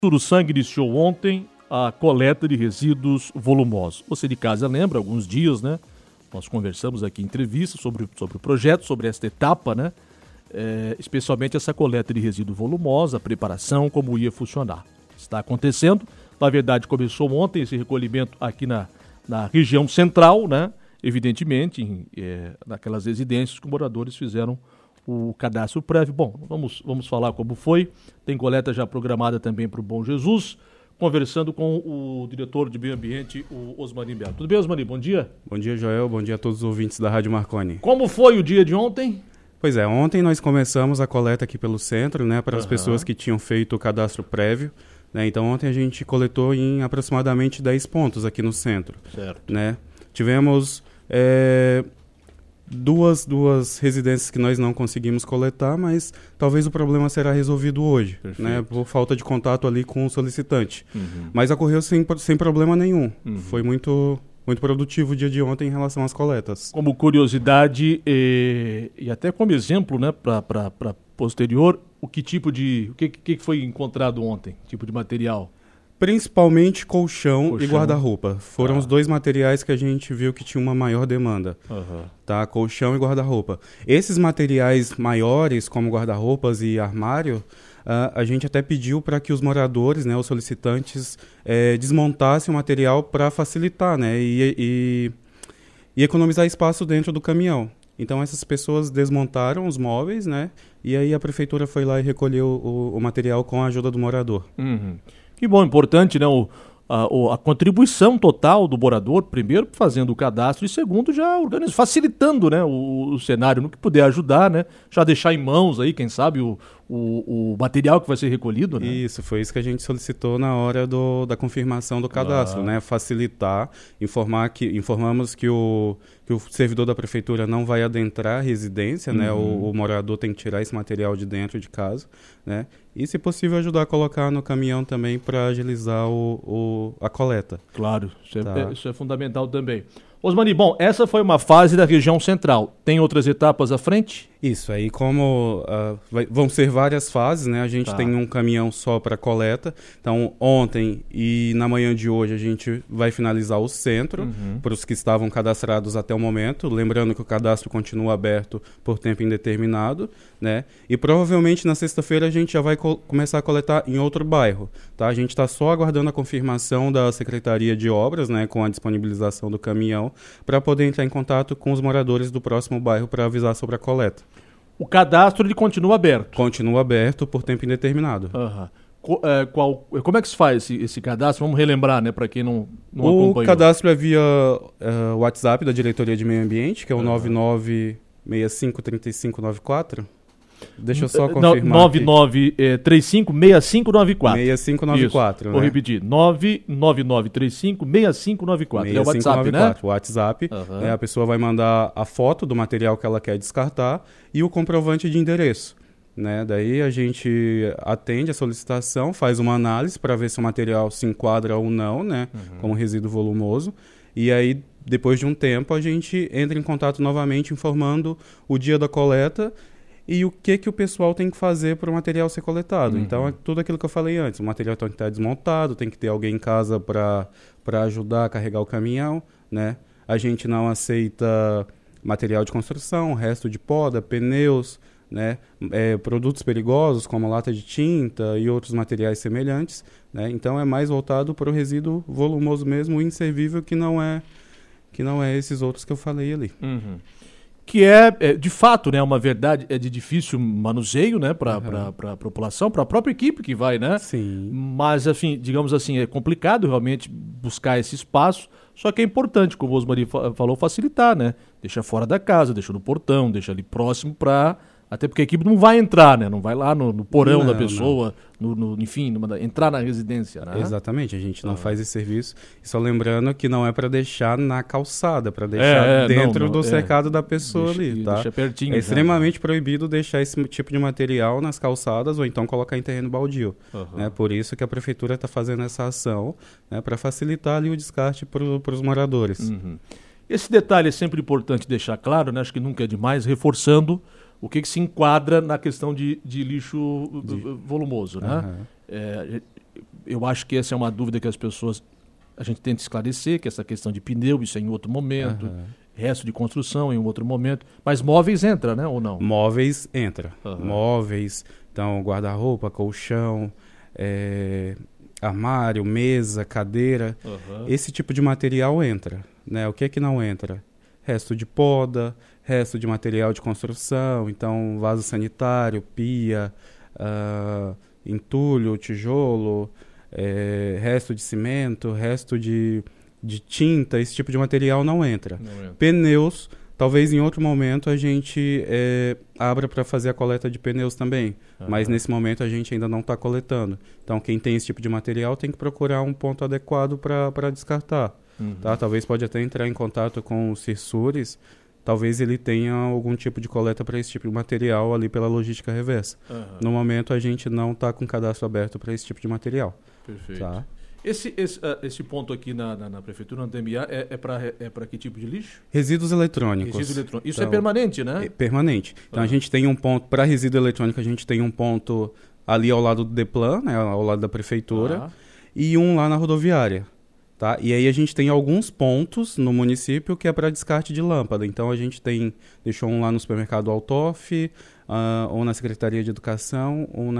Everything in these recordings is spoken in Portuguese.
O Sangue iniciou ontem a coleta de resíduos volumosos. Você de casa lembra, alguns dias, né? Nós conversamos aqui em entrevista sobre o projeto, sobre esta etapa, né? Especialmente essa coleta de resíduos volumosos, a preparação, como ia funcionar. Está acontecendo. Na verdade, começou ontem esse recolhimento aqui na região central, né? Evidentemente, naquelas residências que os moradores fizeram o cadastro prévio. Bom, vamos falar como foi. Tem coleta já programada também para o Bom Jesus, conversando com o diretor de meio ambiente, o Osmani Belo. Tudo bem, Osmani? Bom dia. Bom dia, Joel. Bom dia a todos os ouvintes da Rádio Marconi. Como foi o dia de ontem? Pois é, ontem nós começamos a coleta aqui pelo centro, né, para as pessoas que tinham feito o cadastro prévio, né? Então ontem a gente coletou em aproximadamente 10 pontos aqui no centro. Certo. Né? Tivemos duas residências que nós não conseguimos coletar, mas talvez o problema será resolvido hoje, né, por falta de contato ali com o solicitante. Mas ocorreu sem problema nenhum. Foi muito produtivo o dia de ontem em relação às coletas. Como curiosidade e até como exemplo, né, para posterior, o que foi encontrado ontem? Tipo de material? Principalmente colchão e guarda-roupa. Foram os dois materiais que a gente viu que tinha uma maior demanda. Tá? Colchão e guarda-roupa. Esses materiais maiores, como guarda-roupas e armário, a gente até pediu para que os moradores, né, os solicitantes, desmontassem o material para facilitar, né, e economizar espaço dentro do caminhão. Então essas pessoas desmontaram os móveis, né, e aí a prefeitura foi lá e recolheu o material com a ajuda do morador. Que bom, importante, né? A contribuição total do morador, primeiro fazendo o cadastro e segundo já facilitando, né, o cenário no que puder ajudar, né? Já deixar em mãos aí, quem sabe, o material que vai ser recolhido, né? Isso, foi isso que a gente solicitou na hora da confirmação do cadastro, né? Facilitar, informamos que o servidor da prefeitura não vai adentrar a residência, né? O morador tem que tirar esse material de dentro de casa, né? E, se possível, ajudar a colocar no caminhão também para agilizar a coleta. Claro, isso é fundamental também. Osmani, bom, essa foi uma fase da região central. Tem outras etapas à frente? Isso, aí como vão ser várias fases, né? A gente tem um caminhão só para coleta. Então, ontem e na manhã de hoje a gente vai finalizar o centro para os que estavam cadastrados até o momento. Lembrando que o cadastro continua aberto por tempo indeterminado, né? E provavelmente na sexta-feira a gente já vai começar a coletar em outro bairro, tá? A gente está só aguardando a confirmação da Secretaria de Obras, né? Com a disponibilização do caminhão, para poder entrar em contato com os moradores do próximo bairro para avisar sobre a coleta. O cadastro ele continua aberto? Continua aberto por tempo indeterminado. Como é que se faz esse cadastro? Vamos relembrar, né, para quem não acompanhou. O cadastro é via WhatsApp da Diretoria de Meio Ambiente, que é o 99653594. Deixa eu só confirmar. 99356594. 6594, né? Vou repetir. 999356594. É o WhatsApp, né? O WhatsApp. A pessoa vai mandar a foto do material que ela quer descartar e o comprovante de endereço, né? Daí a gente atende a solicitação, faz uma análise para ver se o material se enquadra ou não, né? Como resíduo volumoso. E aí, depois de um tempo, a gente entra em contato novamente informando o dia da coleta e o que o pessoal tem que fazer para o material ser coletado. Então, é tudo aquilo que eu falei antes. O material tem que estar desmontado, tem que ter alguém em casa para ajudar a carregar o caminhão, né? A gente não aceita material de construção, resto de poda, pneus, né? Produtos perigosos como lata de tinta e outros materiais semelhantes, né? Então, é mais voltado para o resíduo volumoso mesmo, o inservível, que não é esses outros que eu falei ali. Que é de fato, né, uma verdade, é de difícil manuseio, né, para a população, para a própria equipe que vai, né? Sim. Mas, assim, digamos assim, é complicado realmente buscar esse espaço, só que é importante, como o Osmani falou, facilitar, né? Deixa fora da casa, deixa no portão, deixa ali próximo até porque a equipe não vai entrar, né? Não vai lá no porão da pessoa, enfim, entrar na residência, né? Exatamente, a gente não faz esse serviço. E só lembrando que não é para deixar na calçada, para deixar dentro do cercado da pessoa ali, tá? Deixa pertinho. É extremamente proibido deixar esse tipo de material nas calçadas ou então colocar em terreno baldio. Né? Por isso que a prefeitura está fazendo essa ação, né? Para facilitar ali o descarte para os moradores. Esse detalhe é sempre importante deixar claro, né? Acho que nunca é demais, reforçando o que se enquadra na questão de lixo volumoso, né? eu acho que essa é uma dúvida que a gente tenta esclarecer, que essa questão de pneu, isso é em outro momento, resto de construção em um outro momento, mas móveis entra, né, ou não? Móveis entra. Móveis, então guarda-roupa, colchão, armário, mesa, cadeira, esse tipo de material entra, né? O que é que não entra? Resto de poda, resto de material de construção, então vaso sanitário, pia, entulho, tijolo, resto de cimento, resto de tinta, esse tipo de material não entra. Pneus, talvez em outro momento a gente abra para fazer a coleta de pneus também, mas nesse momento a gente ainda não está coletando. Então quem tem esse tipo de material tem que procurar um ponto adequado para descartar. Tá? Talvez pode até entrar em contato com o Cirsures, talvez ele tenha algum tipo de coleta para esse tipo de material ali pela logística reversa. No momento a gente não está com cadastro aberto para esse tipo de material. Perfeito. Tá? Esse ponto aqui na prefeitura, na DMA, é para que tipo de lixo? Resíduos eletrônicos. Isso então, é permanente, né? É permanente. Então a gente tem um ponto, para resíduo eletrônico, a gente tem um ponto ali ao lado do DEPLAN, né, ao lado da prefeitura, e um lá na rodoviária. Tá? E aí a gente tem alguns pontos no município que é para descarte de lâmpada. Então a gente deixou um lá no supermercado Altoff, ou na Secretaria de Educação, ou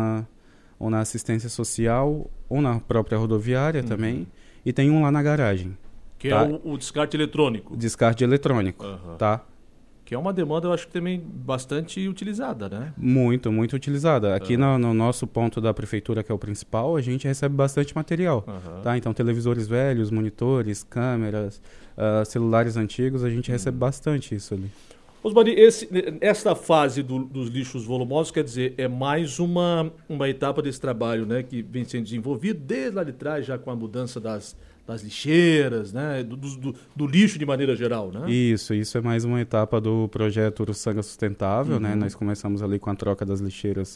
na assistência social, ou na própria rodoviária também. E tem um lá na garagem. Que é o descarte eletrônico. Descarte eletrônico, tá? Que é uma demanda, eu acho que também bastante utilizada, né? Muito, muito utilizada. Aqui no nosso ponto da prefeitura, que é o principal, a gente recebe bastante material. Tá? Então, televisores velhos, monitores, câmeras, celulares antigos, a gente recebe bastante isso ali. Osmani, esta fase dos lixos volumosos, quer dizer, é mais uma etapa desse trabalho, né, que vem sendo desenvolvido desde lá de trás, já com a mudança das lixeiras, né, do lixo de maneira geral, né? Isso é mais uma etapa do projeto Uruçanga Sustentável, né? Nós começamos ali com a troca das lixeiras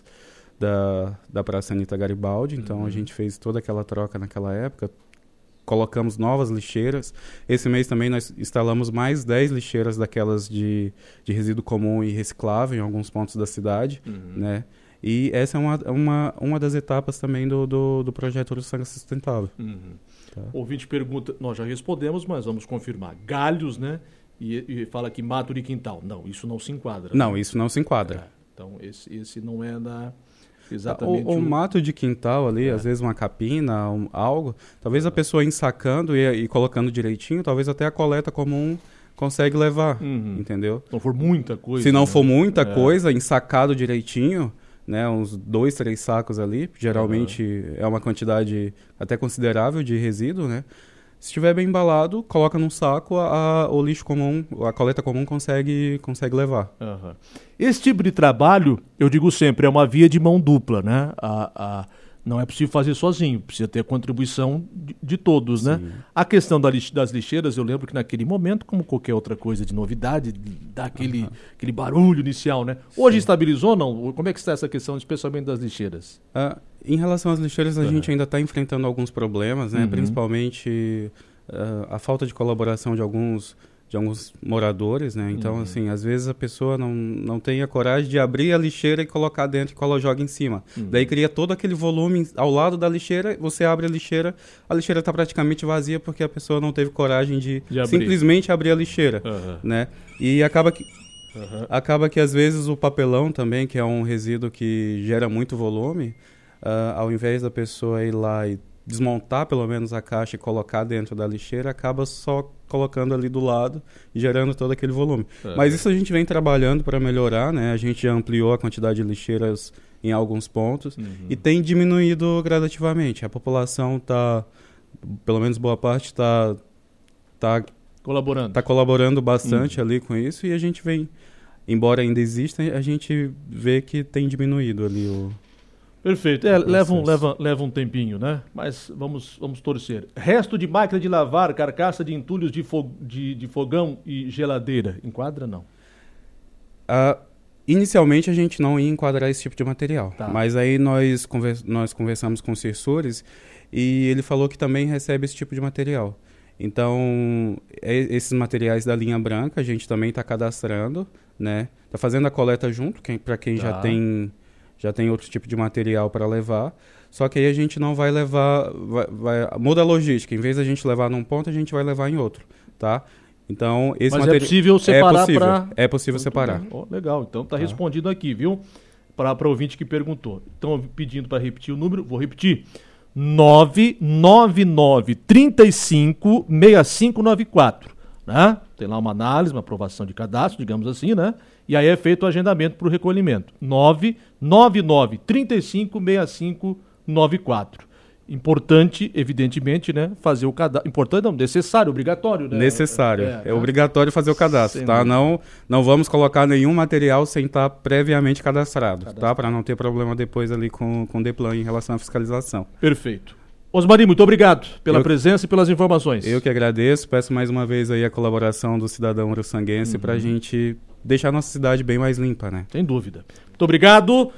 da Praça Anita Garibaldi, então a gente fez toda aquela troca naquela época, colocamos novas lixeiras. Esse mês também nós instalamos mais 10 lixeiras daquelas de resíduo comum e reciclável em alguns pontos da cidade, né? E essa é uma das etapas também do projeto Uruçanga Sustentável. Tá. O ouvinte pergunta, nós já respondemos, mas vamos confirmar. Galhos, né? E fala que mato de quintal. Não, isso não se enquadra. Não, né? Isso não se enquadra. Então, esse não é exatamente... O mato de quintal ali, às vezes uma capina, algo, talvez a pessoa ensacando e colocando direitinho, talvez até a coleta comum consegue levar, entendeu? Se não for muita coisa. Se não for muita coisa, ensacado direitinho, né, uns 2, 3 sacos ali, geralmente é uma quantidade até considerável de resíduo, né? Se estiver bem embalado, coloca num saco, o lixo comum, a coleta comum consegue levar. Esse tipo de trabalho, eu digo sempre, é uma via de mão dupla, né? Não é possível fazer sozinho, precisa ter a contribuição de todos, né? A questão das lixeiras, eu lembro que naquele momento, como qualquer outra coisa de novidade, dá aquele barulho inicial, né? Hoje estabilizou ou não? Como é que está essa questão, especialmente das lixeiras? Em relação às lixeiras, a gente ainda está enfrentando alguns problemas, né? Principalmente a falta de colaboração de alguns moradores, né? Então, assim, às vezes a pessoa não tem a coragem de abrir a lixeira e colocar dentro e joga em cima. Daí cria todo aquele volume ao lado da lixeira, você abre a lixeira está praticamente vazia porque a pessoa não teve coragem de simplesmente abrir a lixeira, né? E acaba que às vezes o papelão também, que é um resíduo que gera muito volume, ao invés da pessoa ir lá e desmontar pelo menos a caixa e colocar dentro da lixeira, acaba só colocando ali do lado e gerando todo aquele volume. Mas isso a gente vem trabalhando para melhorar, né? A gente já ampliou a quantidade de lixeiras em alguns pontos e tem diminuído gradativamente. A população pelo menos boa parte está colaborando bastante ali com isso, e a gente vem, embora ainda exista, a gente vê que tem diminuído ali o... Perfeito. Leva um tempinho, né? Mas vamos torcer. Resto de máquina de lavar, carcaça de entulhos de fogão e geladeira. Enquadra, não? Inicialmente a gente não ia enquadrar esse tipo de material. Tá. Mas aí nós conversamos com o Cirsures e ele falou que também recebe esse tipo de material. Então, esses materiais da linha branca a gente também está cadastrando, né? Está fazendo a coleta junto, para quem já tem outro tipo de material para levar. só que aí a gente não vai levar, muda a logística, em vez de a gente levar num ponto, a gente vai levar em outro, tá? Então, esse material... Mas é possível separar para... É possível separar. Oh, legal, então está respondido aqui, viu? Para o ouvinte que perguntou. Então, pedindo para repetir o número, vou repetir. 999-35-6594, né? Tem lá uma análise, uma aprovação de cadastro, digamos assim, né? E aí é feito o agendamento para o recolhimento. 999-35-6594. Importante, evidentemente, né? Fazer o cadastro. Importante não, necessário, obrigatório, né? Necessário. É obrigatório fazer o cadastro, tá? Não vamos colocar nenhum material sem estar previamente cadastrado, tá? Para não ter problema depois ali com o DEPLAN em relação à fiscalização. Perfeito. Osmari, muito obrigado pela presença e pelas informações. Eu que agradeço. Peço mais uma vez aí a colaboração do cidadão uruçanguense para a gente deixar a nossa cidade bem mais limpa, né? Sem dúvida. Muito obrigado.